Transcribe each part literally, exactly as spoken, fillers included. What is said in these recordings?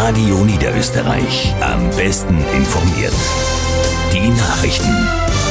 Radio Niederösterreich. Am besten informiert. Die Nachrichten.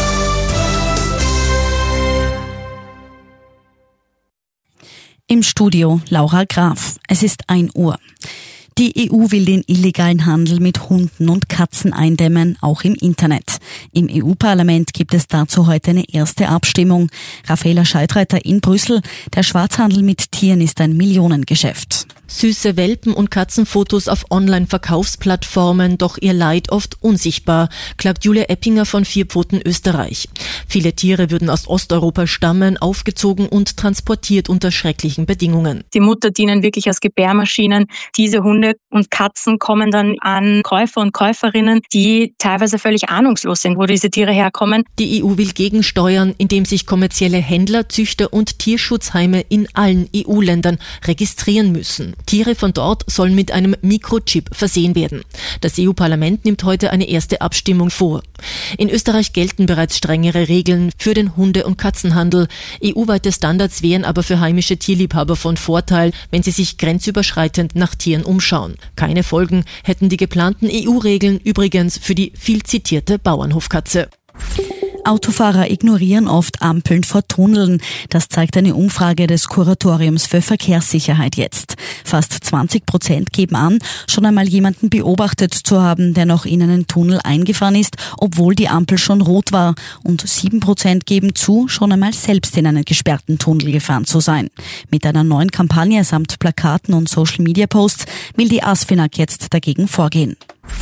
Im Studio Laura Graf. Es ist ein Uhr. Die E U will den illegalen Handel mit Hunden und Katzen eindämmen, auch im Internet. Im E U-Parlament gibt es dazu heute eine erste Abstimmung. Raffaela Scheidreiter in Brüssel. Der Schwarzhandel mit Tieren ist ein Millionengeschäft. Süße Welpen- und Katzenfotos auf Online-Verkaufsplattformen, doch ihr Leid oft unsichtbar, klagt Julia Eppinger von Vier Pfoten Österreich. Viele Tiere würden aus Osteuropa stammen, aufgezogen und transportiert unter schrecklichen Bedingungen. Die Mutter dienen wirklich als Gebärmaschinen. Diese Hunde und Katzen kommen dann an Käufer und Käuferinnen, die teilweise völlig ahnungslos sind, wo diese Tiere herkommen. Die E U will gegensteuern, indem sich kommerzielle Händler, Züchter und Tierschutzheime in allen E U-Ländern registrieren müssen. Tiere von dort sollen mit einem Mikrochip versehen werden. Das E U-Parlament nimmt heute eine erste Abstimmung vor. In Österreich gelten bereits strengere Regeln für den Hunde- und Katzenhandel. E U-weite Standards wären aber für heimische Tierliebhaber von Vorteil, wenn sie sich grenzüberschreitend nach Tieren umschauen. Keine Folgen hätten die geplanten E U-Regeln übrigens für die viel zitierte Bauernhofkatze. Autofahrer ignorieren oft Ampeln vor Tunneln. Das zeigt eine Umfrage des Kuratoriums für Verkehrssicherheit jetzt. Fast zwanzig Prozent geben an, schon einmal jemanden beobachtet zu haben, der noch in einen Tunnel eingefahren ist, obwohl die Ampel schon rot war. Und sieben Prozent geben zu, schon einmal selbst in einen gesperrten Tunnel gefahren zu sein. Mit einer neuen Kampagne samt Plakaten und Social-Media-Posts will die ASFINAG jetzt dagegen vorgehen.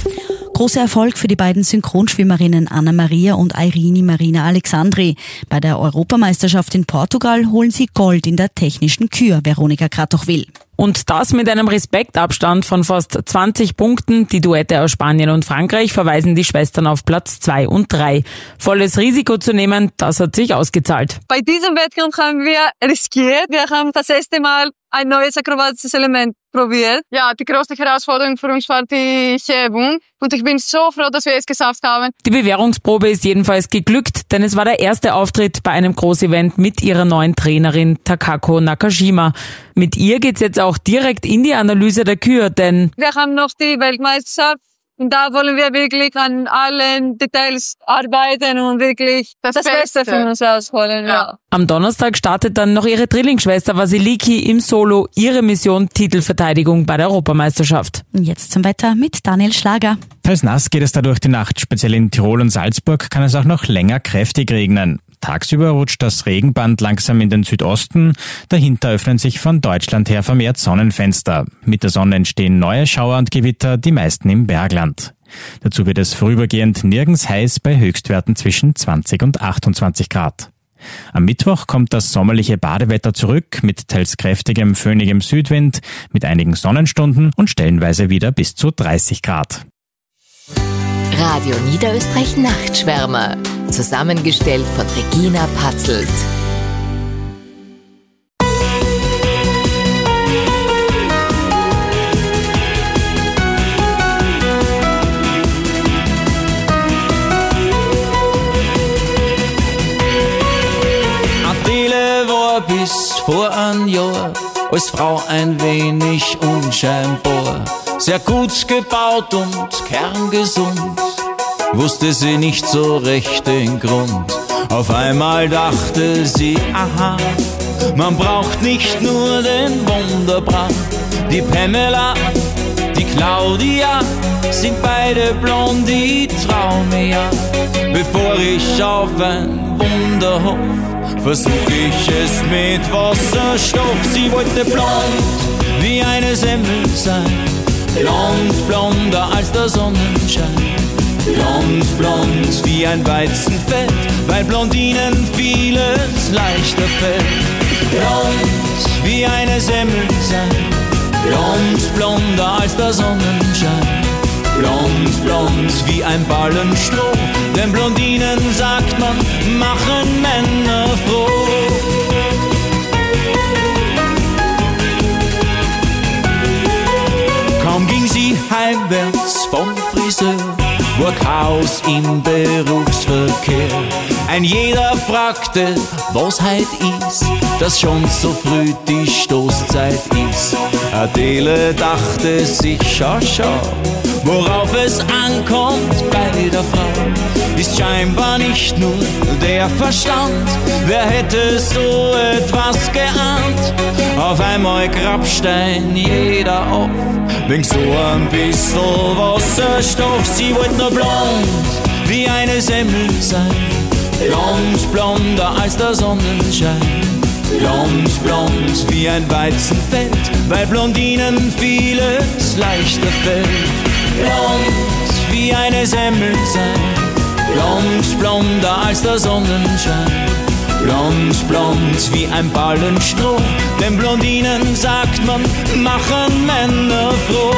Großer Erfolg für die beiden Synchronschwimmerinnen Anna-Maria und Irene Marina Alexandri. Bei der Europameisterschaft in Portugal holen sie Gold in der technischen Kür, Veronika Kratochwil. Und das mit einem Respektabstand von fast zwanzig Punkten. Die Duette aus Spanien und Frankreich verweisen die Schwestern auf Platz zwei und drei. Volles Risiko zu nehmen, das hat sich ausgezahlt. Bei diesem Wettkampf haben wir riskiert. Wir haben das erste Mal ein neues akrobatisches Element probiert. Ja, die größte Herausforderung für uns war die Hebung. Und ich bin so froh, dass wir es geschafft haben. Die Bewährungsprobe ist jedenfalls geglückt, denn es war der erste Auftritt bei einem Großevent mit ihrer neuen Trainerin Takako Nakashima. Mit ihr geht's jetzt auch direkt in die Analyse der Kür, denn wir haben noch die Weltmeisterschaft. Und da wollen wir wirklich an allen Details arbeiten und wirklich das, das Beste von uns rausholen. Ja. Ja. Am Donnerstag startet dann noch ihre Drillingsschwester Vasiliki im Solo ihre Mission Titelverteidigung bei der Europameisterschaft. Jetzt zum Wetter mit Daniel Schlager. Teils nass geht es da durch die Nacht. Speziell in Tirol und Salzburg kann es auch noch länger kräftig regnen. Tagsüber rutscht das Regenband langsam in den Südosten. Dahinter öffnen sich von Deutschland her vermehrt Sonnenfenster. Mit der Sonne entstehen neue Schauer und Gewitter, die meisten im Bergland. Dazu wird es vorübergehend nirgends heiß bei Höchstwerten zwischen zwanzig und achtundzwanzig Grad. Am Mittwoch kommt das sommerliche Badewetter zurück mit teils kräftigem, föhnigem Südwind, mit einigen Sonnenstunden und stellenweise wieder bis zu dreißig Grad. Radio Niederösterreich Nachtschwärmer. Zusammengestellt von Regina Patzelt. Adele war bis vor ein Jahr als Frau ein wenig unscheinbar. Sehr gut gebaut und kerngesund, wusste sie nicht so recht den Grund. Auf einmal dachte sie, aha, man braucht nicht nur den Wunderbrand. Die Pamela, die Claudia, sind beide blond, die trau mir ja. Bevor ich auf ein Wunder hoff, versuch ich es mit Wasserstoff. Sie wollte blond wie eine Semmel sein, blond, blonder als der Sonnenschein. Blond, blond wie ein Weizenfeld, weil Blondinen vieles leichter fällt. Blond wie eine Semmel sein, blond, blonder als der Sonnenschein. Blond, blond wie ein Ballen Stroh, denn Blondinen, sagt man, machen Männer froh. Kaum ging sie heimwärts vom Friseur, war Chaos im Berufsverkehr. Ein jeder fragte, was heut ist, dass schon so früh die Stoßzeit ist. Adele dachte sich, schau, schau, worauf es ankommt bei der Frau, ist scheinbar nicht nur der Verstand. Wer hätte so etwas geahnt? Auf einmal Grabstein jeder auf, wegen so ein bisschen Wasserstoff. Sie wollte nur blond wie eine Semmel sein, blond, blonder als der Sonnenschein. Blond, blond wie ein Weizenfeld, weil Blondinen vieles leichter fällt. Blond wie eine Semmel sein, blond, blonder als der Sonnenschein. Blond, blond wie ein Ballen Stroh, denn Blondinen, sagt man, machen Männer froh.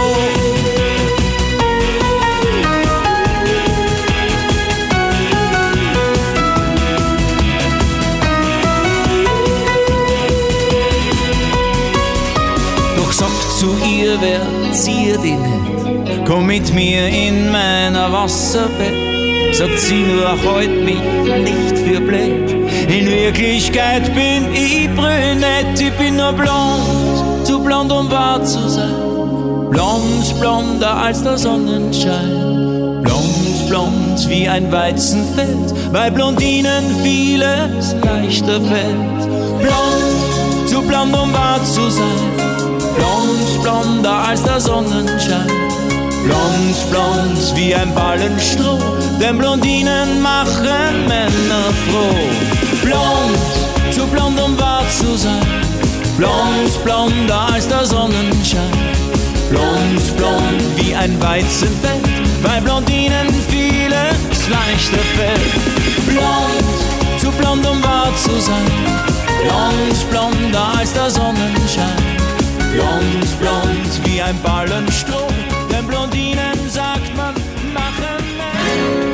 Sagt zu ihr, wer zieht die nicht? Komm mit mir in meiner Wasserbett. Sagt sie nur, halt mich nicht für blöd. In Wirklichkeit bin ich brünett. Ich bin nur blond, zu blond um wahr zu sein. Blond, blonder als der Sonnenschein. Blond, blond wie ein Weizenfeld, weil Blondinen vieles leichter fällt. Blond, zu blond um wahr zu sein. Blond, blonder als der Sonnenschein. Blond, blond wie ein Ballen Stroh, denn Blondinen machen Männer froh. Blond, zu blond um wahr zu sein. Blond, blonder als der Sonnenschein. Blond, blond wie ein Weizenfeld, weil Blondinen vieles leichter fällt. Blond, zu blond um wahr zu sein. Blond, blonder als der Sonnenschein. Blond, blond wie ein Ballenstroh, denn Blondinen, sagt man, machen Männer.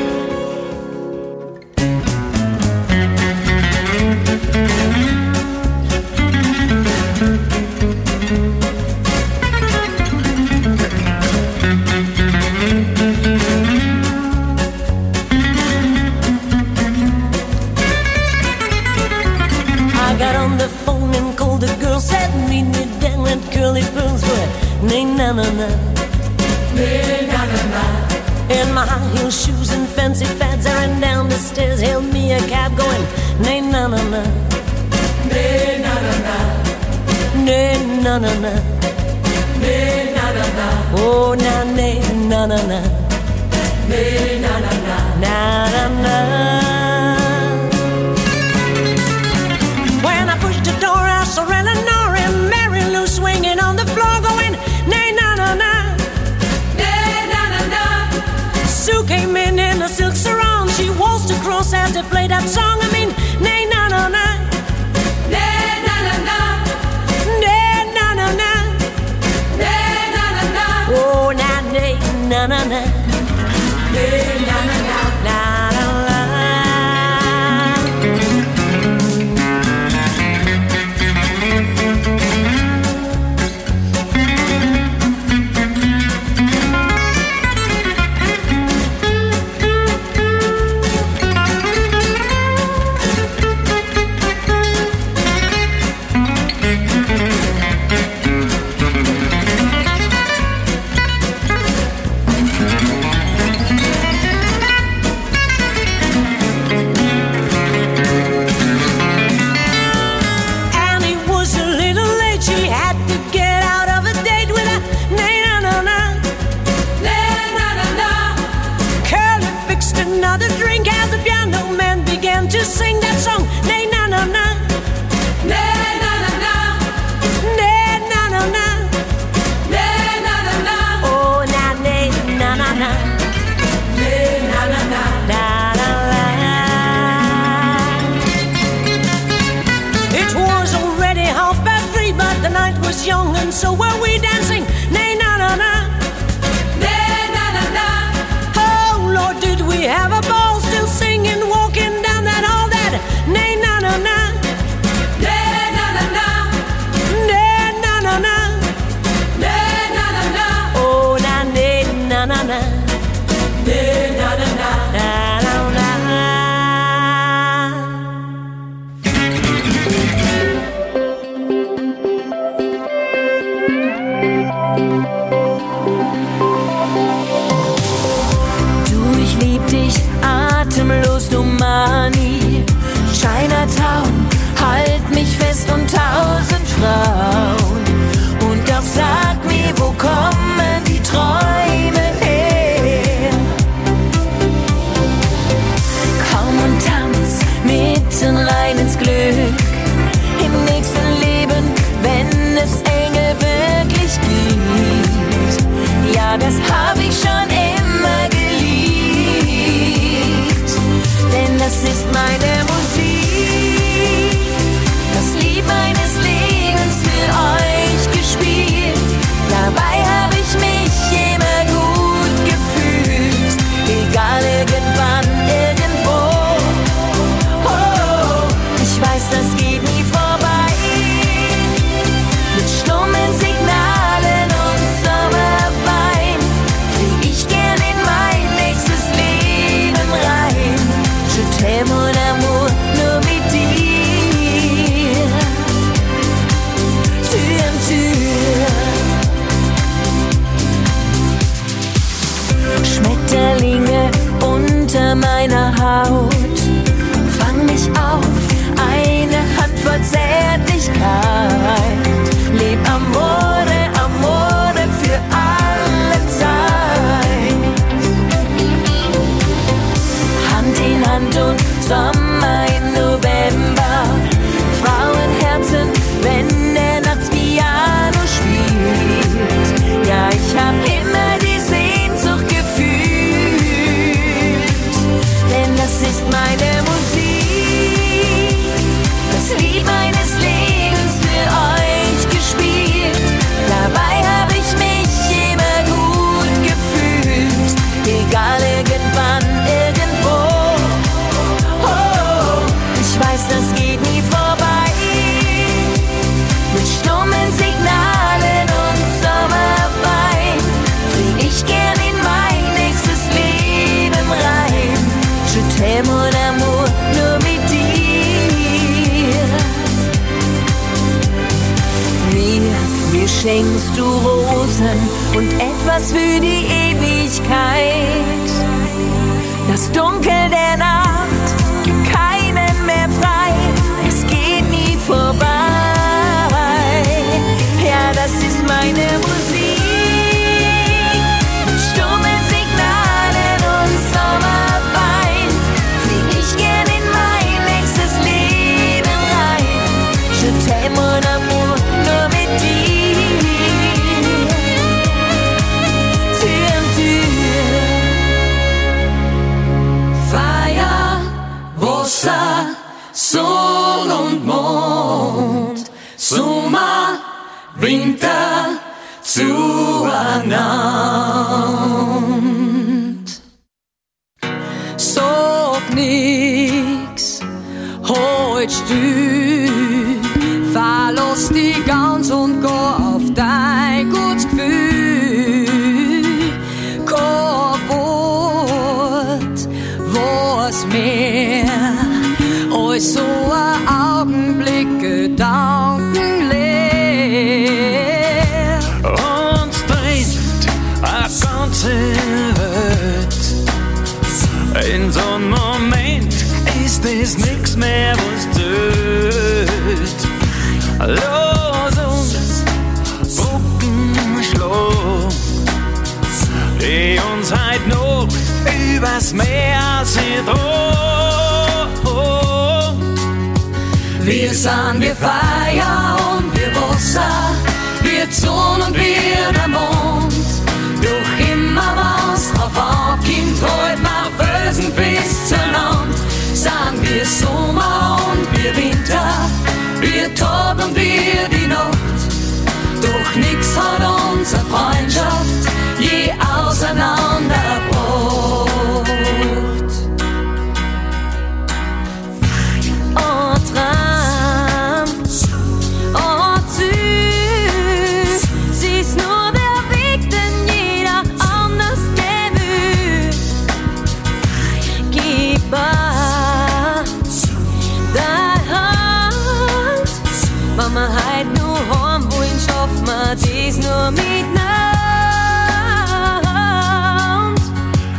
I got on the phone and called the girl, said meet me down at Curly Pearls, but nay na na na, nay na na na. In my high heel shoes and fancy fads, I ran down the stairs, hailed me a cab, going nay na na na, nay na na na, nay na na na, nay na na na. Oh na nay na na na, nay na na na, na na na. When I pushed the door, I saw Eleanor and Mary Lou swinging on the floor, going nay na na na, nay na na na. Sue came in in a silk sarong, she waltzed across as they played that song. I mean nay na na na, nay na na na, nay na na na, nay na na na. Oh na nay na na na, nay na na na, na na na. To sing that song, nay na na na, nay na na na, nay na na na, nay na na na. Oh na nay na na na, nay na na na, na na na. It was already half past three, but the night was young and so were we dancing. Nay na na na, nay na na na. Oh Lord, did we have a ball, still singing, walking down that hall, that nay na na na, nay na na na, nay na na na, nay na na na. Oh na nay na na na, nay na na na, na na na. dich atemlos, du Mani. Chinatown, halt mich fest und tausend Frauen. Und doch sag mir, wo kommen die Träume her? Komm und tanz mitten rein ins Glück. Im nächsten Leben, wenn es Engel wirklich gibt. Ja, das hab ich schon immer geliebt. Denn das ist meine Musik, das Lied meines Lebens für euch gespielt. Dabei hab ich mich immer gut gefühlt, egal irgendwann, irgendwo. Oh, ich weiß, das geht nie vorbei. Mit stummen Signalen und Sommerwein flieg ich gern in mein nächstes Leben rein. Je t'aime mon amour, nur mit dir. Tür an Tür. Schmetterlinge unter meiner Haut, fang mich auf, eine Handvoll Zärtlichkeit. Leb Amore, Amore für alle Zeit. Hand in Hand und Sommer im November. Frauenherzen, wenn der nachts Piano spielt. Ja, ich hab immer die Sehnsucht gefühlt. Denn das ist meine Musik, das Lied meines Lebens für euch gespielt. Dabei hab ich mich immer gut gefühlt, egal irgendwann, irgendwo. Oh, ich weiß, das geht nie vorbei. Mit stummen Signalen und Sommerwein flieg ich gern in mein nächstes Leben rein. Je t'aime mon amour, nur mit dir. Mir, mir schenkst du Rosen und etwas für die Ewigkeit. Das Dunkel der Nacht gibt keinen mehr frei. Es geht nie vorbei. Ja, das ist meine Musik. Mit stummen Signalen und Sommerwein flieg ich gern in mein nächstes Leben rein. Je t'aime mon amour, nur mit dir. Tür an Tür. Feuer, Wasser, Sonne und Mond, Sommer, Winter zueinander. Sag nix, halt still, verlass dich ganz und geh auf dein gutes Gefühl. Kein Wort, was mehr, als so ein Augenblick gedankenleer. Uns dreht eine ganze Welt. In so einem Moment ist es nix mehr, was zählt. Los uns Brücken schlagen, die uns heut noch übers Meer sind droht. Wir sind wie Feuer und wie Wasser, wie die Sonne und wie der Mond. Doch immer was drauf ankommt, halt nach Felsen bis zur Land. Sind wir Sommer und wir Winter, wir Tag und wir die Nacht. Doch nix hat unsere Freundschaft je auseinandergebracht. Oh Traum, oh Ziel, sie ist nur der Weg, den jeder anders gehen will. Gib mir deine Hand, wenn wir heut nur heim wollen, schaffen wir dies nur mit Nacht.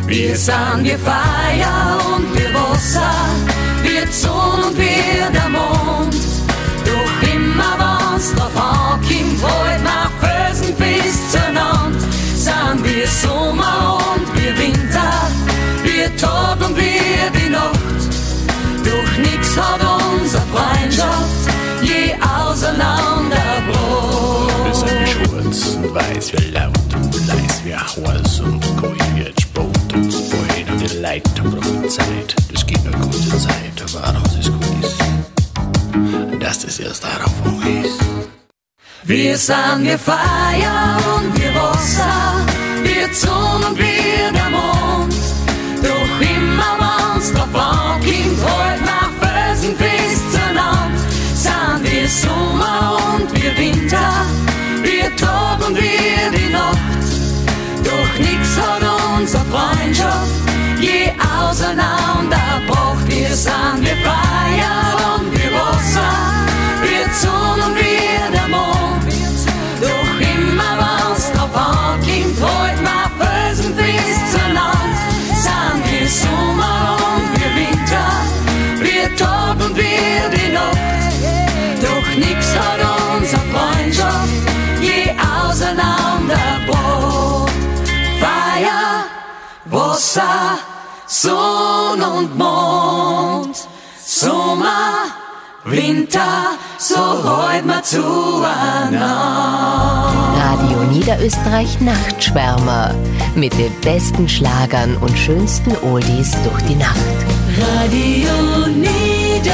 Wir sind wie Feuer und wie Wasser, wie die Sonne und wie der Mond. Doch immer wenn's drauf ankommt, halt nach Felsen bis zueinander. Sind wir Sommer und wir Winter, wie Tag und wie die Nacht. Doch nix hat unsere Freundschaft je auseinandergebracht. Wir sind wie schwarz und weiß, wie laut und leis, wie Haus und Gold, wie ein Sport und Spoil. Und die Leute brauchen Zeit, das geht nur kurze Zeit, aber auch das gut ist, dass das erst darauf ist. Wir sind wie Feuer und wie Wasser, wie die Sonne und wie der Mond. Doch immer wenn's drauf ankommt, halt nach Felsen fest zueinander. Sind wir Sommer und wir Winter, wie Tag und wie die Nacht. Doch nix hat unsere Freundschaft je auseinandergebracht. Wir sind wie Feuer und wie Wasser, wie die Sonne und wie der Mond. Doch immer wenn's drauf ankommt, halt nach Felsen fest zueinander. Sind wir Sommer und wir Winter, wie Tag und wie die Nacht. Doch nix hat unsere Freundschaft je auseinandergebracht. Feuer, Wasser, Sonne und Mond. Sommer, Winter, so halt wir zueinander. Radio Niederösterreich Nachtschwärmer mit den besten Schlagern und schönsten Oldies durch die Nacht. Radio Niederösterreich.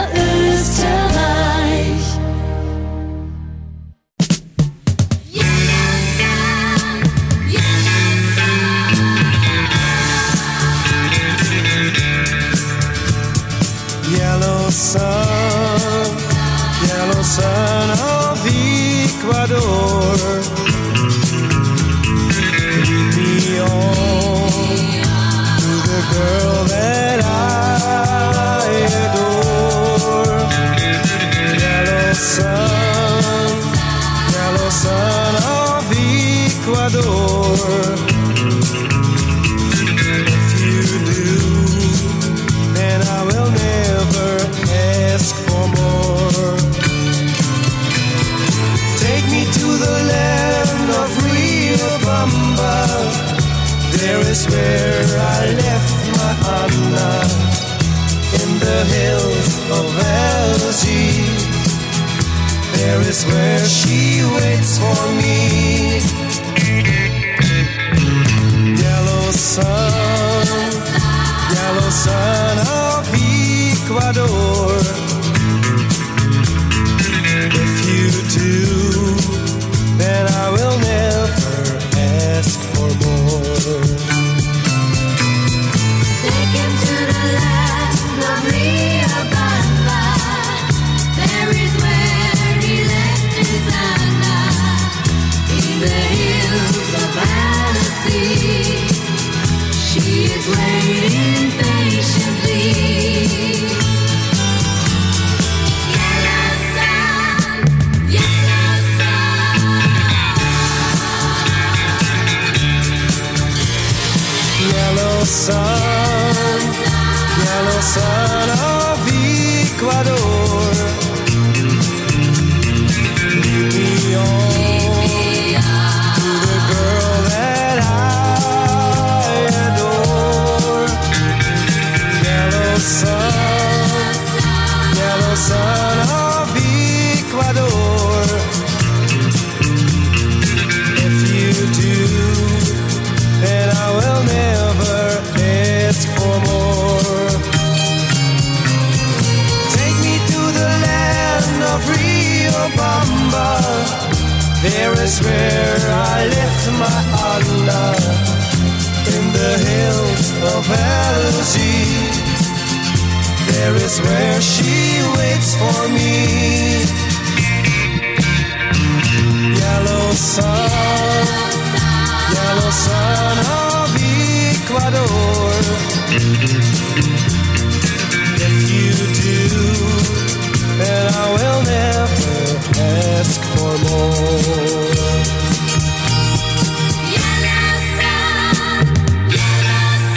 Yellow sun, yellow sun of Ecuador. Lead me on to the girl that I adore. Yellow sun, yellow sun of Ecuador. If you do, then I will never ask for more. Take me to the land of Riobamba. There is where I left my Anna, in the hills of Algiers. There is where she waits for me. Yellow sun, yellow sun of Ecuador. If you do, then I will never ask for more. Take him to the land of Riobamba. There is where he left his Anna, in the hills of Annecy. She is waiting patiently. Yellow sun, yellow sun. Yellow sun, yellow sun of Ecuador. Lead me on to the girl that I adore. Yellow sun, yellow sun of Ecuador. If you do, then I will never ask for more. Take me to the land of Riobamba. There is where I left my Anna, in the hills of Algiers. There is where she waits for me. Yellow sun, yellow sun of Ecuador. If you do, then I will never ask for more. Yellow sun, yellow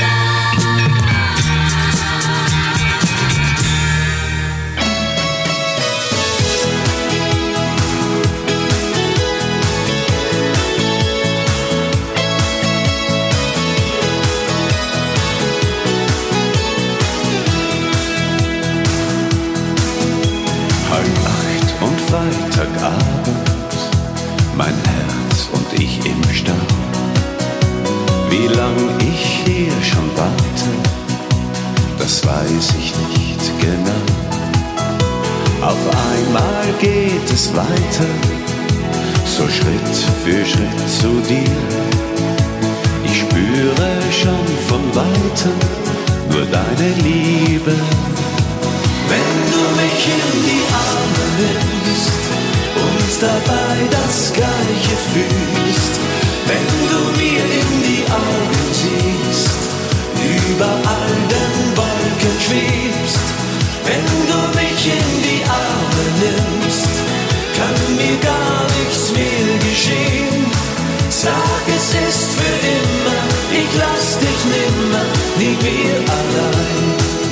das weiß ich nicht genau. Auf einmal geht es weiter, so Schritt für Schritt zu dir. Ich spüre schon von Weitem nur deine Liebe. Wenn du mich in die Arme nimmst und dabei das Gleiche fühlst, wenn du mir in die Augen siehst, über all den Wolken schwebst, wenn du mich in die Arme nimmst, kann mir gar nichts mehr geschehen. Sag, es ist für immer, ich lass dich nimmer, nie mehr allein.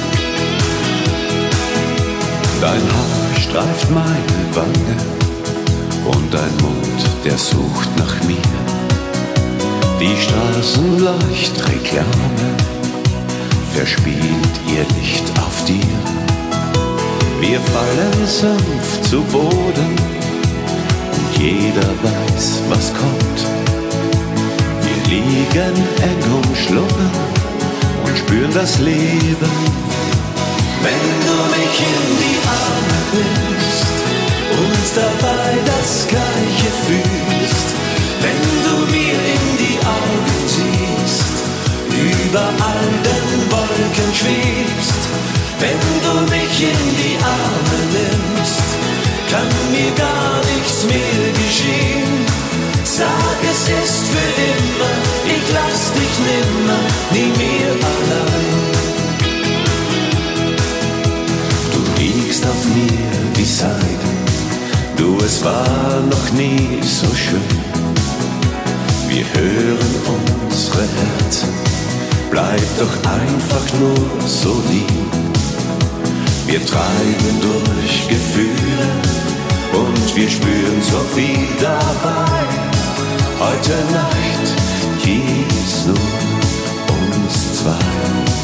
Dein Haar streift meine Wange und dein Mund, der sucht nach mir. Die Straßenleuchtreklame verspielt ihr Licht auf dir. Wir fallen sanft zu Boden und jeder weiß, was kommt. Wir liegen eng umschlungen und spüren das Leben. Wenn du mich in die Arme nimmst und dabei das Gleiche fühlst, wenn du mir in die Augen siehst, über all den Wolken schwebst, wenn du mich in die Arme nimmst, kann mir gar nichts mehr geschehen. Sag, es ist für immer, ich lass dich nimmer, nie mehr allein. Du liegst auf mir wie Seide, du, es war noch nie so schön. Wir hören unsere Herzen, bleib doch einfach nur so lieb. Wir treiben durch Gefühle und wir spüren so viel dabei. Heute Nacht gibt's nur uns zwei.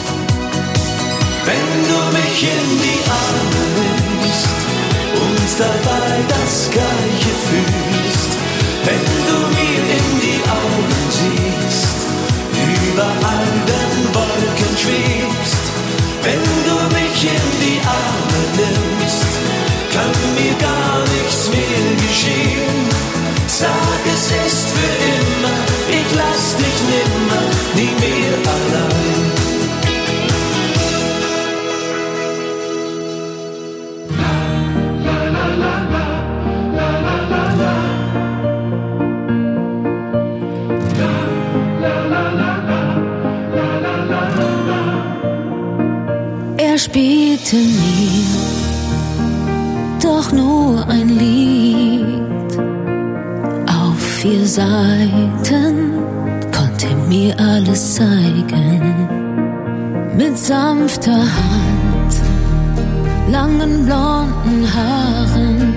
Wenn du mich in die Arme nimmst und dabei das Gleiche fühlst, wenn du mir in die Augen siehst, über all den Wolken schwebst, wenn du mich in die Arme nimmst, kann mir gar nichts mehr geschehen. Sag, es ist für immer, ich lass dich nimmer, nie mehr allein. Er spielte mir doch nur ein Lied. Auf vier Seiten konnte mir alles zeigen. Mit sanfter Hand, langen blonden Haaren,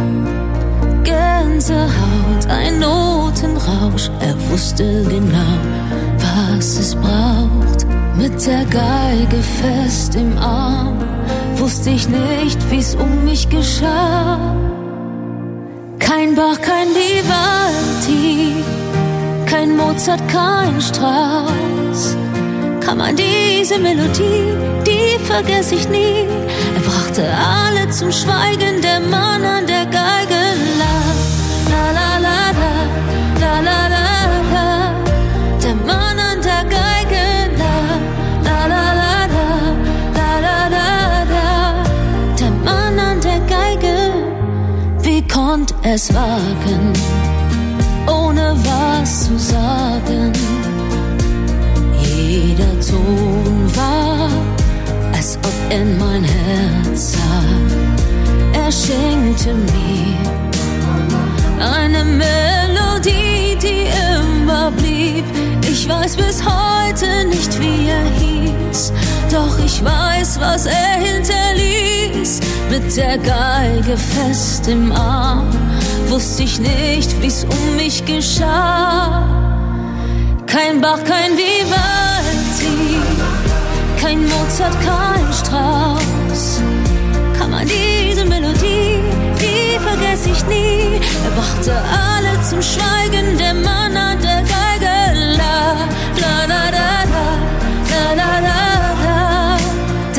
Gänsehaut, ein Notenrausch. Er wusste genau, was es braucht. Mit der Geige fest im Arm, wusste ich nicht, wie's um mich geschah. Kein Bach, kein Vivaldi, kein Mozart, kein Strauss. Kam an diese Melodie, die vergess ich nie. Er brachte alle zum Schweigen, der Mann an der Geige. La, la, la, la, la, la, la, la. Der Mann an der Geige. La, la, la, la, la, la, la, la. Der Mann an der Geige. Wie konnt es wagen, ohne was zu sagen? Jeder Ton war, als ob in mein Herz sah. Er schenkte mir eine Melodie, die immer blieb. Ich weiß bis heute nicht, wie er hieß, doch ich weiß, was er hinterließ. Mit der Geige fest im Arm, wusste ich nicht, wie's um mich geschah. Kein Bach, kein Vivaldi, kein Mozart, kein Strauss. Kam an diese Melodie, die vergess ich nie. Er brachte alle zum Schweigen, der Mann an der Geige. La, la, la, la, la, la, la, la.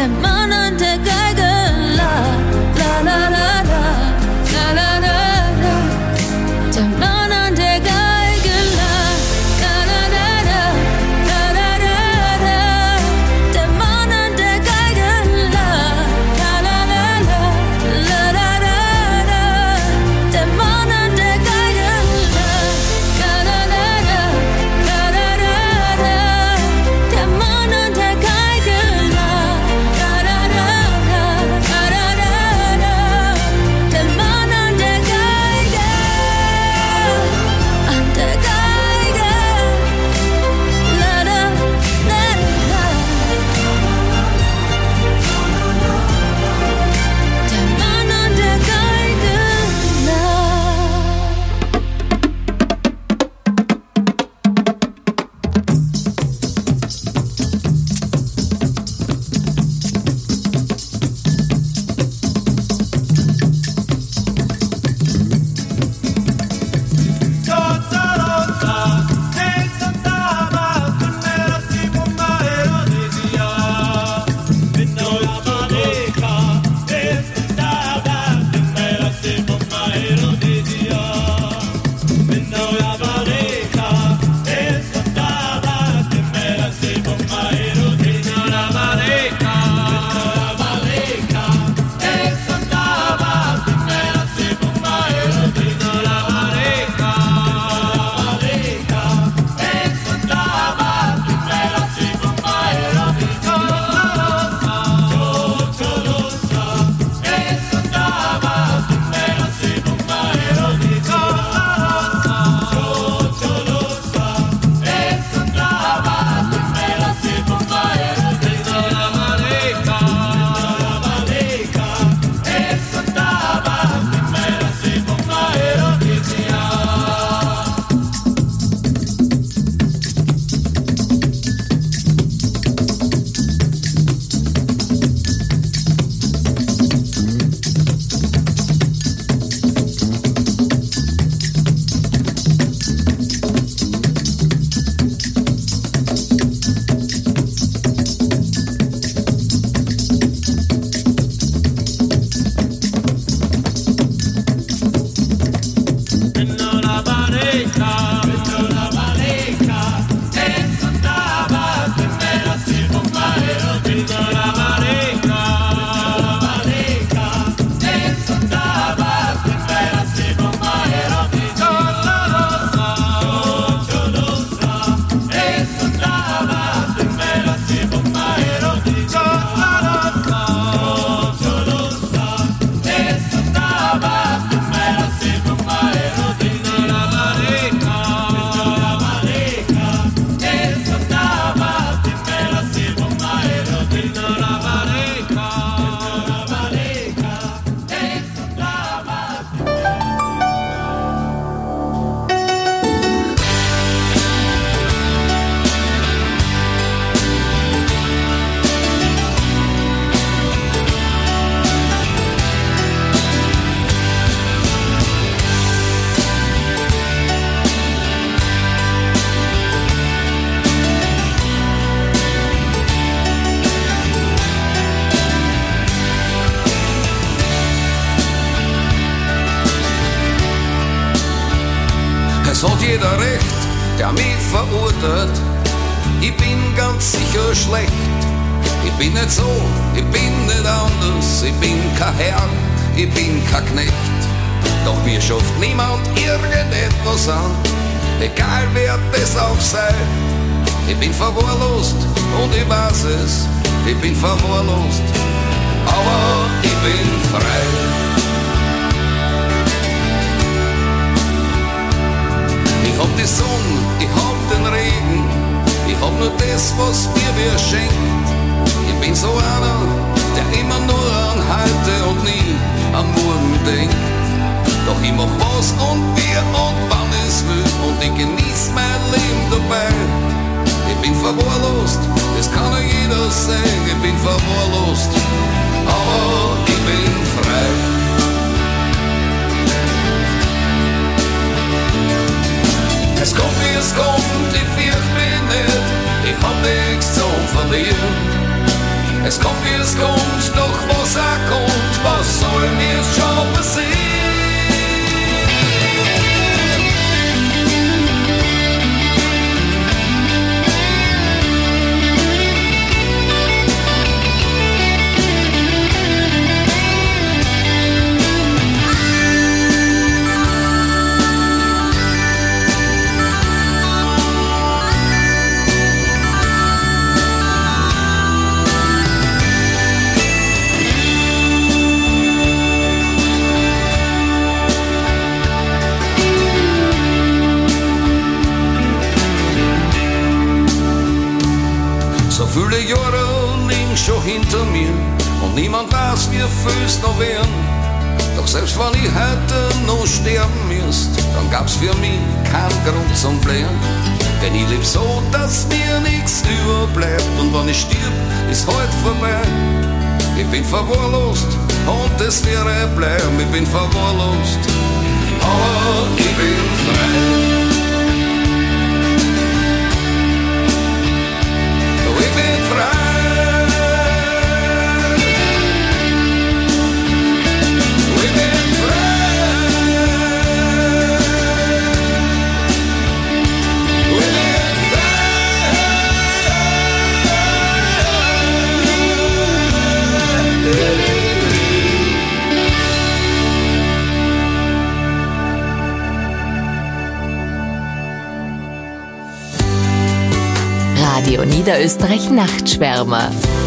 Es hat jeder recht, der mich verurteilt. Ich bin ganz sicher schlecht. Ich bin nicht so, ich bin nicht anders. Ich bin kein Herr, ich bin kein Knecht. Doch mir schafft niemand irgendetwas an, egal wer das auch sei. Ich bin verwahrlost und ich weiß es, ich bin verwahrlost, aber ich bin frei. Ich hab die Sonne, ich hab den Regen, ich hab nur das, was mir wer schenkt. Ich bin so einer, der immer nur an heute und nie am Morgen denkt. Doch ich mach was und wie und wann es will und ich genieß mein Leben dabei. Ich bin verwahrlost, das kann ja jeder sehen. Ich bin verwahrlost, aber ich bin frei. Es kommt wie es kommt, ich fürcht mich nicht, ich hab nichts zum Verlieren. Es kommt wie es kommt, doch was auch kommt, was soll mir schon passieren? Viele Jahre liegen schon hinter mir und niemand weiß, wie viel es noch werden. Doch selbst wenn ich heute noch sterben müsst, dann gab's für mich keinen Grund zum Blähen. Denn ich leb so, dass mir nichts überbleibt und wenn ich stirb, ist heute vorbei. Ich bin verwahrlost und das wäre bleiben. Ich bin verwahrlost, aber ich bin frei. Ich bin frei. Ich bin frei. Ich bin Radio Niederösterreich Nachtschwärmer.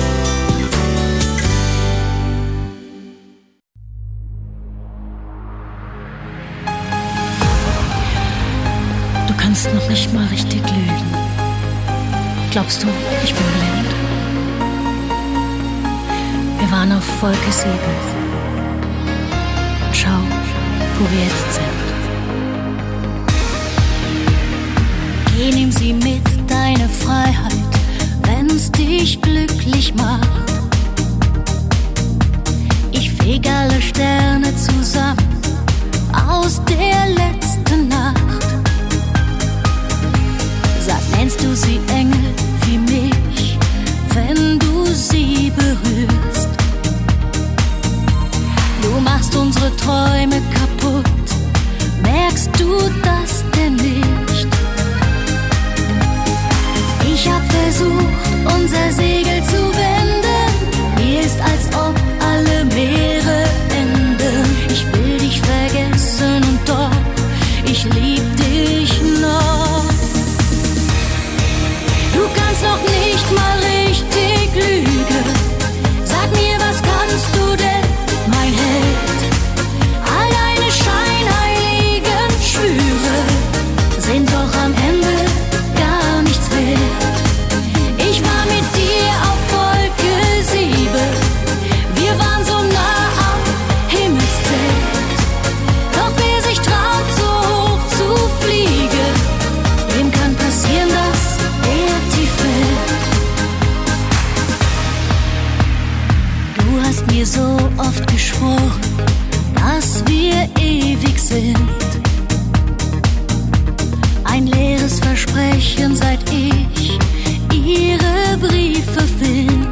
Du kannst noch nicht mal richtig lügen. Glaubst du, ich bin blind? Wir waren auf Wolke sieben. Schau, wo wir jetzt sind. Geh, nimm sie mit, deine Freiheit, wenn's dich glücklich macht. Ich feg alle Sterne zusammen aus der letzten Nacht. Sag, nennst du sie Engel wie mich, wenn du sie berührst? Du machst unsere Träume kaputt, merkst du das denn nicht? Ich hab versucht, unser Segel zu wenden. Mir ist, als ob alle Meere enden. Ich will dich vergessen und doch, ich lieb dich noch. Du kannst noch nicht mal richtig lügen. Sag mir, was kannst du denn, mein Held? All deine scheinheiligen Schwüre sind doch am Ende gar nichts wert. Ich war mit dir auf Wolke sieben, wir waren so nah am Himmelszelt. Doch wer sich traut, so hoch zu fliegen, dem kann passieren, dass er tief fällt. Du hast mir so oft geschworen, dass wir ewig sind. Ein leeres Versprechen, seit ich ihre Briefe find.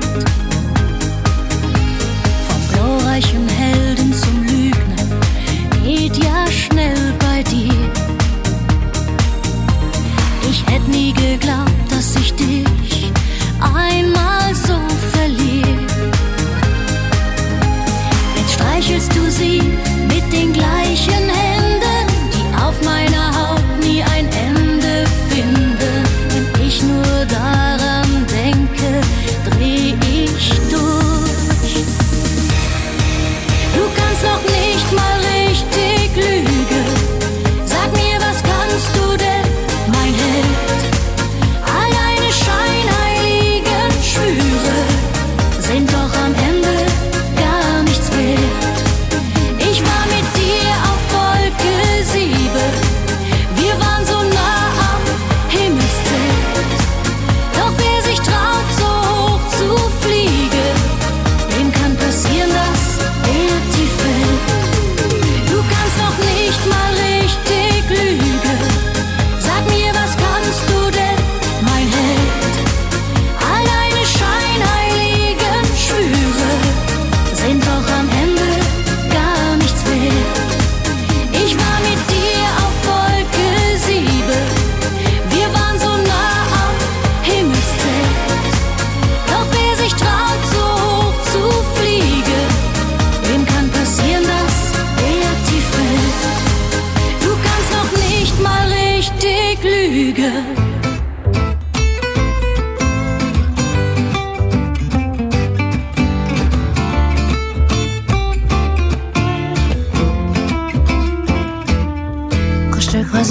Vom glorreichen Helden zum Lügner geht ja schnell bei dir.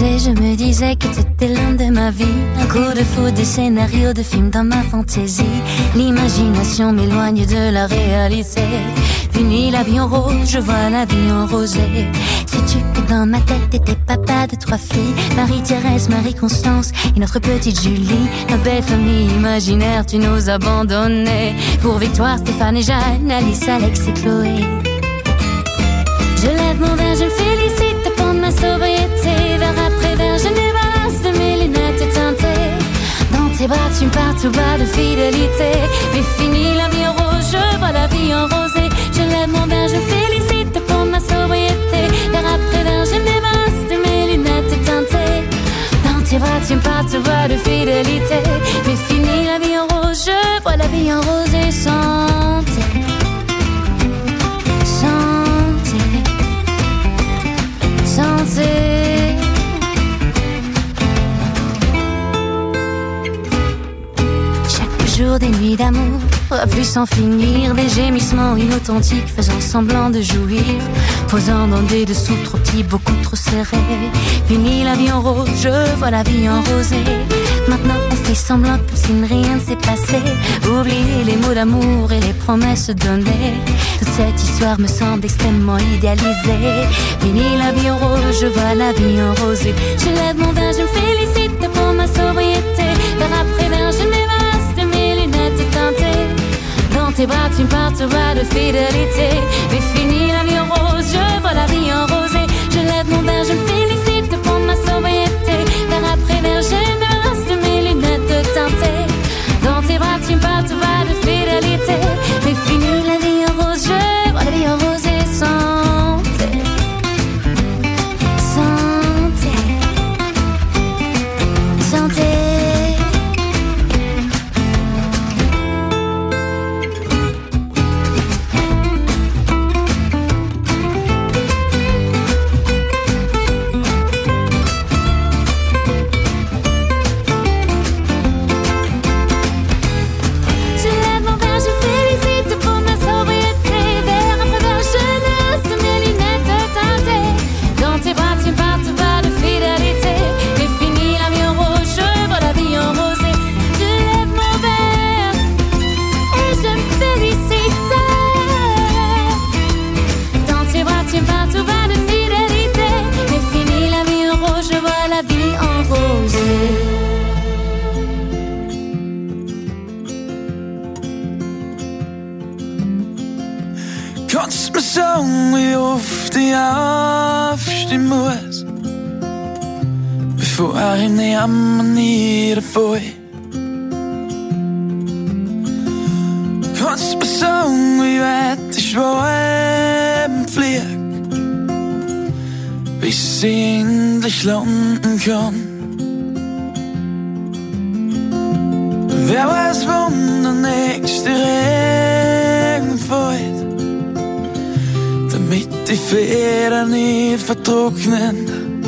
posée, je me disais que t'étais l'homme de ma vie. Un coup de foudre, des scénarios de films dans ma fantaisie. L'imagination m'éloigne de la réalité. Fini l'avion rose, je vois la vie en rosé. Sais-tu que dans ma tête t'étais papa de trois filles, Marie-Thérèse, Marie-Constance et notre petite Julie. Ma belle famille imaginaire, tu nous as abandonnés. Pour Victoire, Stéphane et Jeanne, Alice, Alex et Chloé. Je lève mon verre, je me félicite pour ma sobriété. Vers après verre, je m'ébarrasse de mes lunettes teintées. Dans tes bras, tu me pars tout bas de fidélité. Mais fini la vie en rose, je vois la vie en rosée. Je lève mon verre, je me félicite pour ma sobriété. Vers après verre, je m'ébarrasse de mes lunettes teintées. Dans tes bras, tu me pars tout bas de fidélité. Mais fini la vie en rose, je vois la vie en rosée. Santé, santé, santé. Chaque jour des nuits d'amour, à plus sans finir, des gémissements inauthentiques faisant semblant de jouir, posant dans des dessous trop petits, beaucoup trop serrés. Fini la vie en rose, je vois la vie en rosée. Maintenant on fait semblant comme si rien ne s'est passé. Oublier les mots d'amour et les promesses données. Toute cette histoire me semble extrêmement idéalisée. Fini la vie en rose, je vois la vie en rosée. Je lève mon verre, je me félicite pour ma sobriété. Vers après verre, je m'évase de mes lunettes teintées. Dans tes bras, tu me pars tout bas de fidélité. Mais fini la vie en rose, je vois la vie en rosée. Je lève mon verre, je me félicite pour ma sobriété. Vers après verre, je m'évase de mes lunettes teintées. Dans tes bras, tu me pars tout bas de fidélité. Mais fini la vie en rose, je vois la vie en rosée. Santé, santé, santé. Kunst med sång vi ofte avstemmer os. Vi får en jammen i det for. Kunst med sång vi vet ikke hvor en flik. Hvis endelig lånden kan Hver var svunden næste regn for et Der midt i fæderen i et fordruknen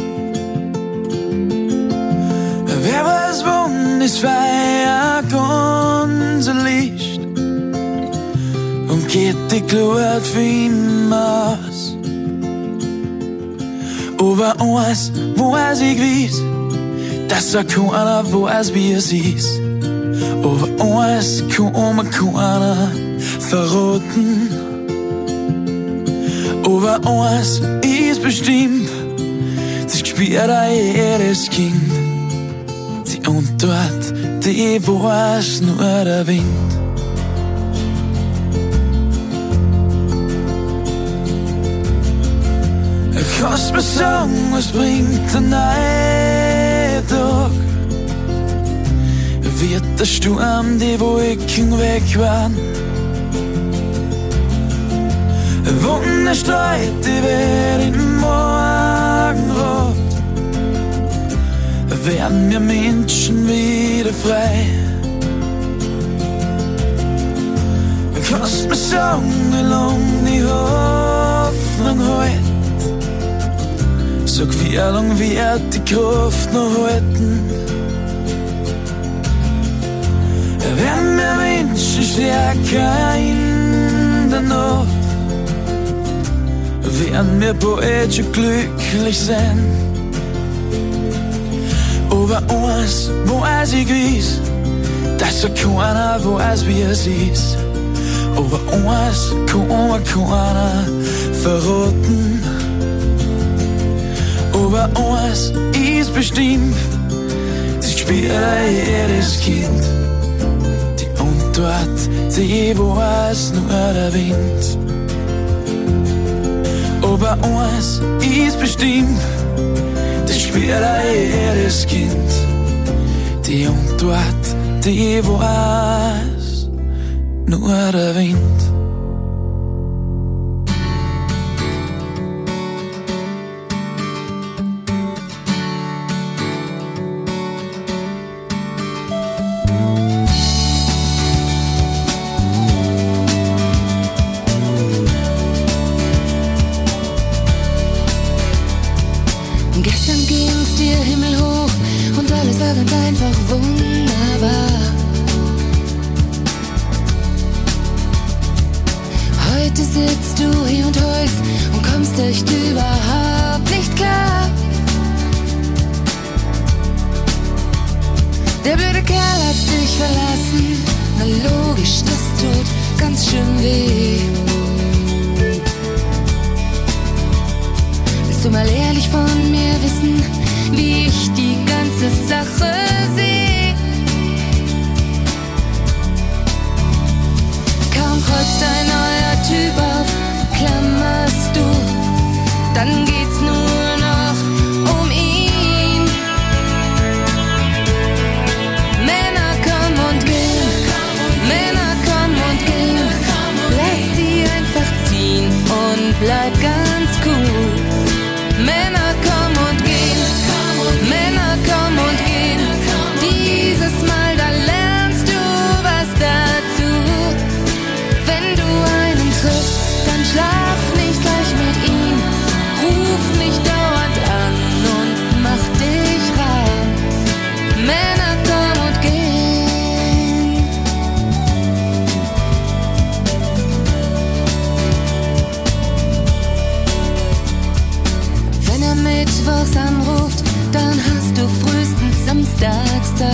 Hver var svunden i svær kun så licht Und geht die Glut für os Over uns, wo es ich wies Das er keiner, wo es wir siehst Over uns kommer keiner verrotten Over uns ist bestimmt Das gespielt jedes Kind Die und dort, die wo es nur der Wind Kost med sang og spring til nejdag Vet du om det hvor ikke væk var Wunderstreit, det wird in Morgenrot Werden wir Menschen wieder frei Kost med sang og lång i Hoffnung højt Så hvor lang wird die Kraft noch halten Werden wir Menschen stärker in der Not Werden wir poetisch glücklich sein Over uns, hvor er sie gris, der så korner, hvor er vi sis. Over uns, kommer korner, verrotten. Over uns, is bestimmt, sie spieler jedes Kind. Die Antwort, die wo es nur der Wind. Over uns, is bestimmt, das spieler jedes Kind. Die Antwort, die wo es nur der Wind. Gestern ging's dir himmelhoch und alles war ganz einfach wunderbar. Heute sitzt du hier und heulst und kommst echt überhaupt nicht klar. Der blöde Kerl hat dich verlassen, na logisch, das tut ganz schön weh. Willst du mal ehrlich von mir wissen, wie ich die ganze Sache sehe? Kaum kreuzt ein neuer Typ auf, klammerst du, dann geht's nur noch um ihn. Männer kommen und gehen, Männer kommen und gehen, lass sie einfach ziehen und bleib ganz cool. Männer kommen und gehen, Männer kommen und gehen. Dieses Mal, da lernst du was dazu. Wenn du einen triffst, dann schlaf nicht gleich mit ihm. Ruf nicht dauernd an und mach dich rar. Männer kommen und gehen. Wenn er mittwochs anruft, dann hast du frühestens Samstagszeit.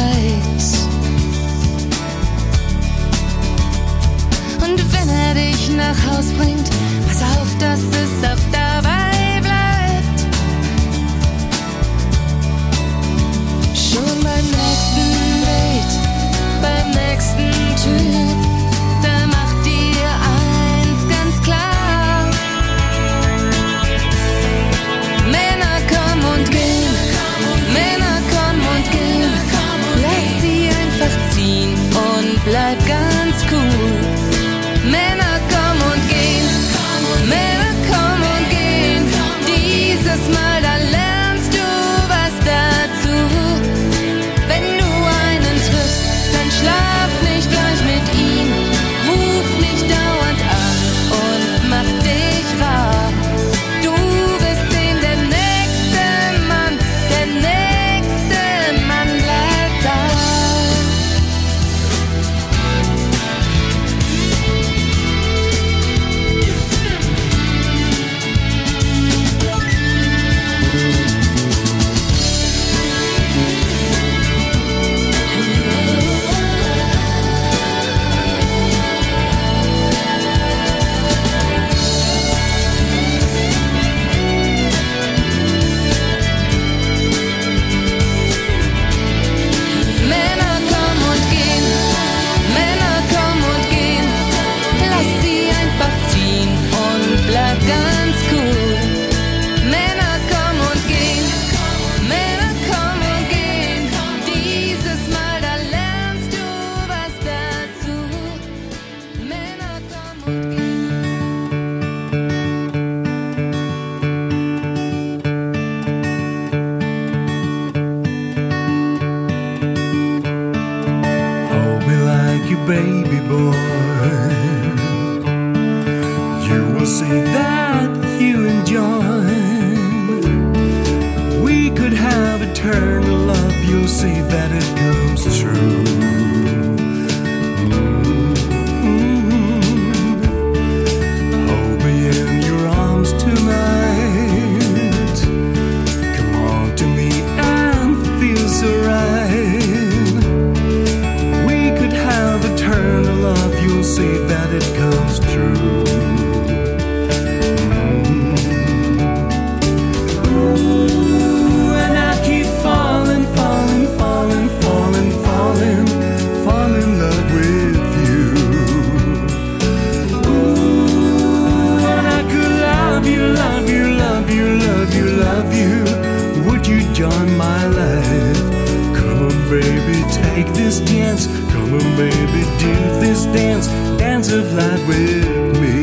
Und wenn er dich nach Haus bringt, pass auf, dass es auch dabei bleibt. Schon beim nächsten Date, beim nächsten Typ, da macht dir eins ganz klar. Männer kommen und gehen, Männer kommen und gehen, lass sie einfach ziehen und bleib ganz cool. Männer kommen und gehen, Männer kommen und gehen, dieses Mal, da lernst du was dazu. Wenn du einen triffst, dann schlaf nicht gleich mit ihm, ruf nicht dauernd an und mach dich rar. Du bist den der nächste Mann, der nächste Mann bleibt da. Männer kommen und gehen, Männer kommen und gehen, lass sie einfach ziehen und bleib ganz cool. Männer kommen und gehen, Männer kommen und gehen, dieses Mal, da lernst du was dazu. Männer kommen und gehen. Hold me like your baby boy. You will see that you enjoy. We could have eternal love. You'll see that it comes true. Mm-hmm. Hold me in your arms tonight. Come on to me and feel so flight with me.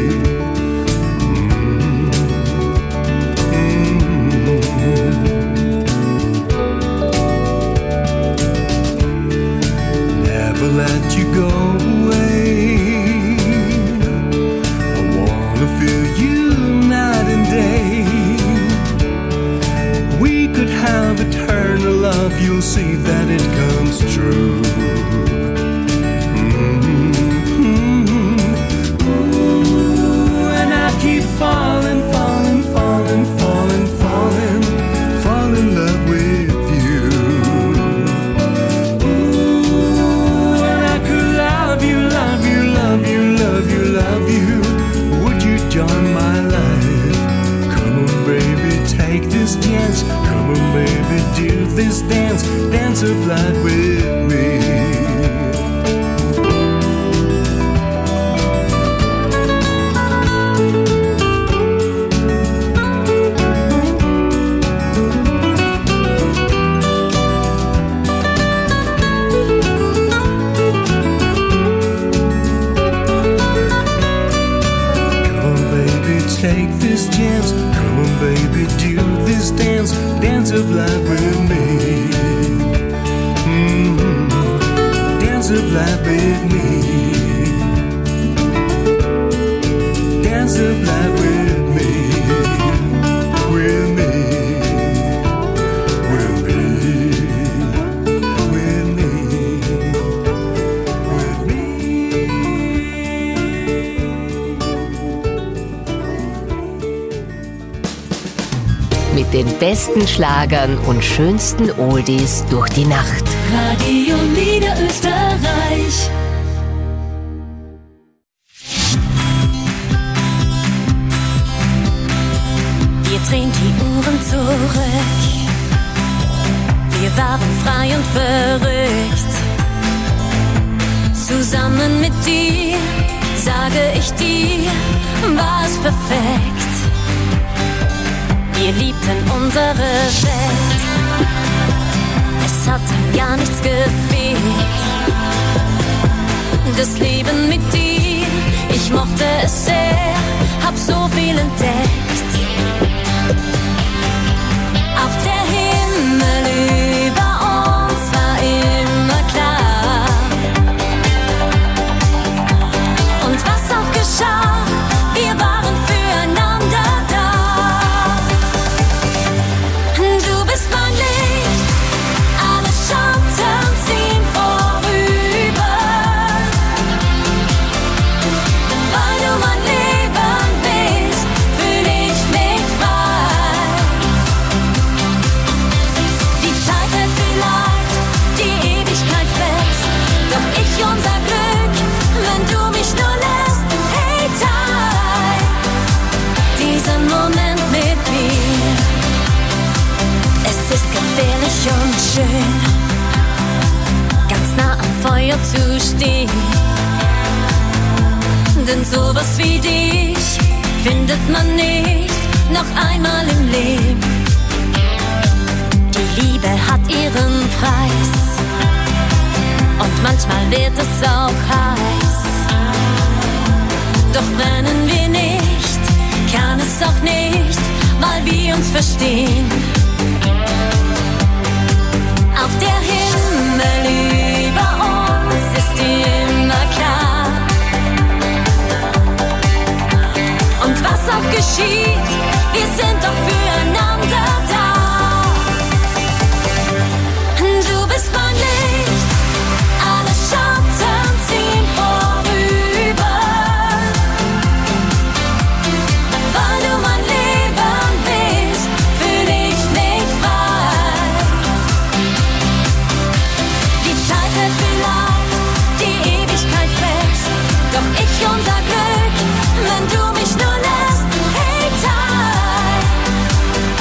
Never let you go away. I wanna feel you night and day. We could have eternal love, you'll see that it comes true. Mm-hmm. Ooh, and I keep falling, falling, falling, falling, falling, fall in love with you. Ooh, and I could love you, love you, love you, love you, love you. Would you join my life? Come on, baby, take this chance. Come on, baby, do this dance, dance of life with me. Take this chance, come on baby, do this dance, dance of life with me. Mm-hmm. Dance of life with me. Dance of life with me. With me. With me. With me. With me. Mit den besten Schlagern und schönsten Oldies durch die Nacht. Radio Niederösterreich. Wir drehen die Uhren zurück. Wir waren frei und verrückt. Zusammen mit dir, sage ich dir, war es perfekt. Wir liebten unsere Welt. Es hat an gar nichts gefehlt. Das Leben mit dir, ich mochte es sehr, hab so viel entdeckt. Auch der Himmel über uns war immer klar. Und was auch geschah, wir waren füreinander da. Du bist mein Licht, alle Schatten ziehen vorüber. Weil du mein Leben bist, fühl ich mich frei. Die Zeit hält vielleicht die Ewigkeit fest, doch ich unser Glück, wenn du mich nur lässt. Hey, teil diesen Moment mit mir. Es ist gefährlich und schön, ganz nah am Feuer zu stehen. Denn sowas wie dich findet man nicht noch einmal im Leben. Die Liebe hat ihren Preis und manchmal wird es auch heiß. Doch brennen wir nicht, kann es auch nicht, weil wir uns verstehen. Auch der Himmel über uns ist immer klar. Und was auch geschieht, wir sind doch füreinander da. Du bist mein Licht, alle Schatten ziehen vorüber. Weil du mein Leben bist, fühl ich mich frei. Die Zeit hält vielleicht die Ewigkeit fest, doch ich unser Glück, wenn du mich nur lässt. Hey, teil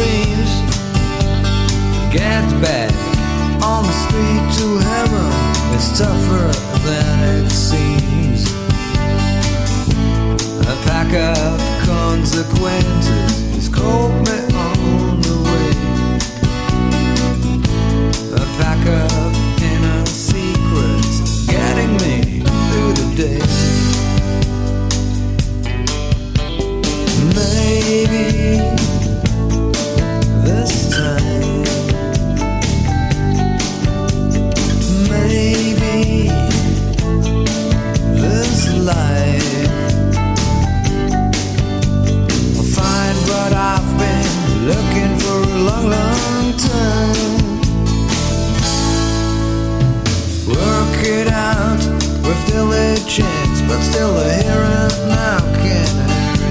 dreams. Get back on the street to heaven is tougher than it seems. A pack of consequences has called me on the way. A pack of inner secrets getting me through the day. Maybe this time, maybe this life, I'll find what I've been looking for a long, long time. Work it out with diligence, but still the here and now can't hurt.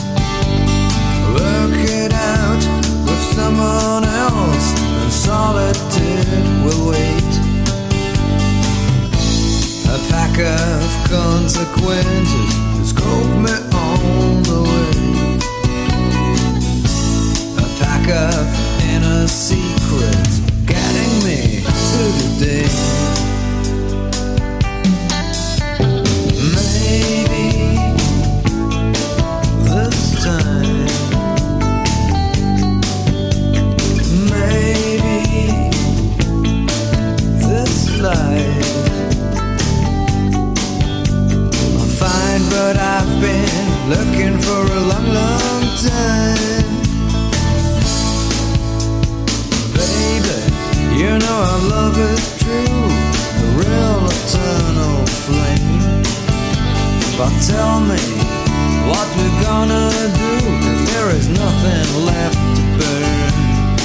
Work it out with someone else, and solitude will wait. A pack of consequences has called me on the way. A pack of inner secrets getting me through the day. Maybe this time, maybe this life, I'll find what I've been looking for a long, long time. Baby, you know our love is true, the real eternal flame. But tell me what we're gonna do if there is nothing left to burn.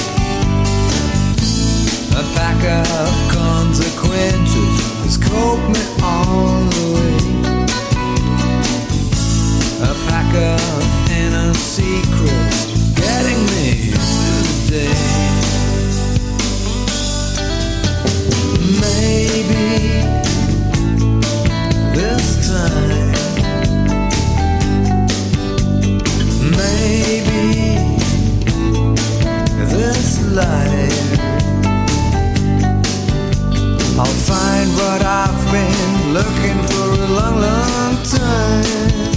A pack of consequences has called me on the way. A pack of inner secrets getting me through the day. Maybe this time, maybe this life, I'll find what I've been looking for a long, long time.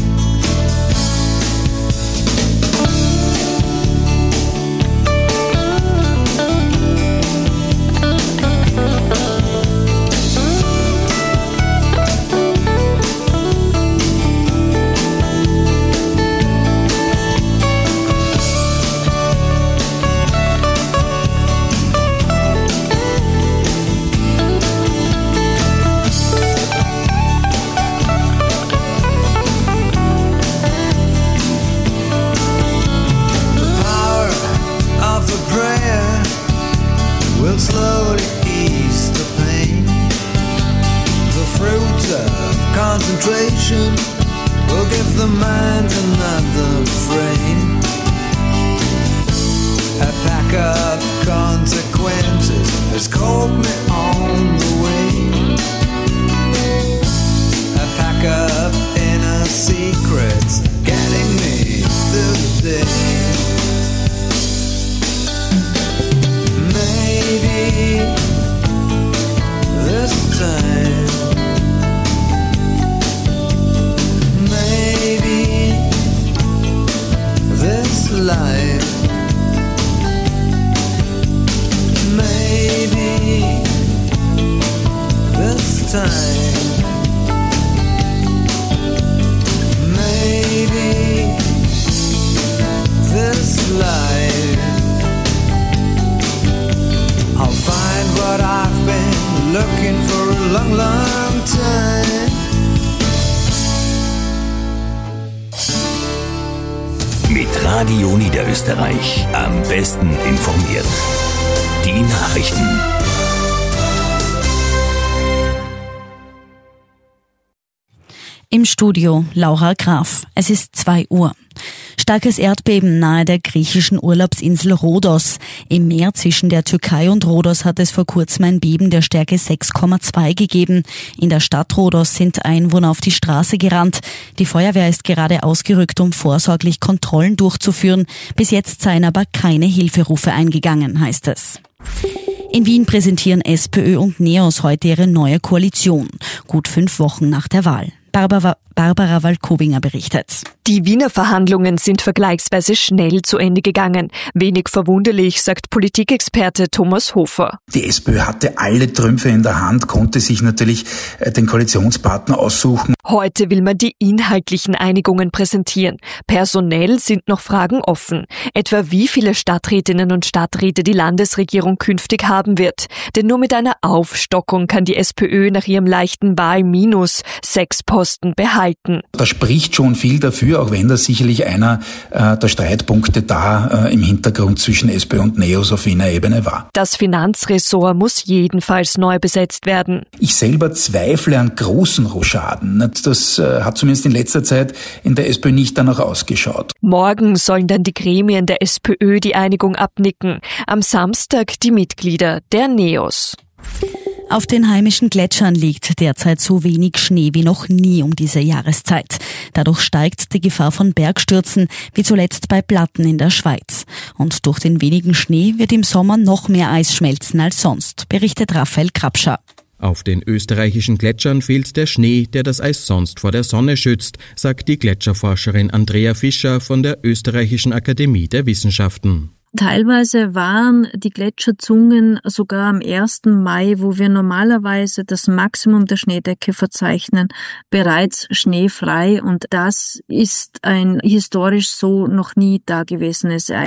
Will slowly ease the pain. The fruit of concentration will give the mind another frame. A pack of consequences has called me on the way. A pack of inner secrets getting me through the day. Maybe this time, maybe this life, maybe this time, maybe this life, I'll find what I've been looking for a long, long time. Mit Radio Niederösterreich am besten informiert. Die Nachrichten. Im Studio Laura Graf. Es ist zwei Uhr. Starkes Erdbeben nahe der griechischen Urlaubsinsel Rhodos. Im Meer zwischen der Türkei und Rhodos hat es vor kurzem ein Beben der Stärke sechs Komma zwei gegeben. In der Stadt Rhodos sind Einwohner auf die Straße gerannt. Die Feuerwehr ist gerade ausgerückt, um vorsorglich Kontrollen durchzuführen. Bis jetzt seien aber keine Hilferufe eingegangen, heißt es. In Wien präsentieren SPÖ und NEOS heute ihre neue Koalition. Gut fünf Wochen nach der Wahl. Barbara, Barbara Walkowinger berichtet. Die Wiener Verhandlungen sind vergleichsweise schnell zu Ende gegangen. Wenig verwunderlich, sagt Politikexperte Thomas Hofer. Die SPÖ hatte alle Trümpfe in der Hand, konnte sich natürlich den Koalitionspartner aussuchen. Heute will man die inhaltlichen Einigungen präsentieren. Personell sind noch Fragen offen. Etwa wie viele Stadträtinnen und Stadträte die Landesregierung künftig haben wird. Denn nur mit einer Aufstockung kann die SPÖ nach ihrem leichten Wahlminus sechs Posten behalten. Da spricht schon viel dafür, auch wenn das sicherlich einer äh, der Streitpunkte da äh, im Hintergrund zwischen SPÖ und NEOS auf Wiener Ebene war. Das Finanzressort muss jedenfalls neu besetzt werden. Ich selber zweifle an großen Rochaden. Das äh, hat zumindest in letzter Zeit in der SPÖ nicht danach ausgeschaut. Morgen sollen dann die Gremien der SPÖ die Einigung abnicken. Am Samstag die Mitglieder der NEOS. Auf den heimischen Gletschern liegt derzeit so wenig Schnee wie noch nie um diese Jahreszeit. Dadurch steigt die Gefahr von Bergstürzen, wie zuletzt bei Platten in der Schweiz. Und durch den wenigen Schnee wird im Sommer noch mehr Eis schmelzen als sonst, berichtet Raphael Krapscher. Auf den österreichischen Gletschern fehlt der Schnee, der das Eis sonst vor der Sonne schützt, sagt die Gletscherforscherin Andrea Fischer von der Österreichischen Akademie der Wissenschaften. Teilweise waren die Gletscherzungen sogar am ersten Mai, wo wir normalerweise das Maximum der Schneedecke verzeichnen, bereits schneefrei. Und das ist ein historisch so noch nie dagewesenes Ereignis.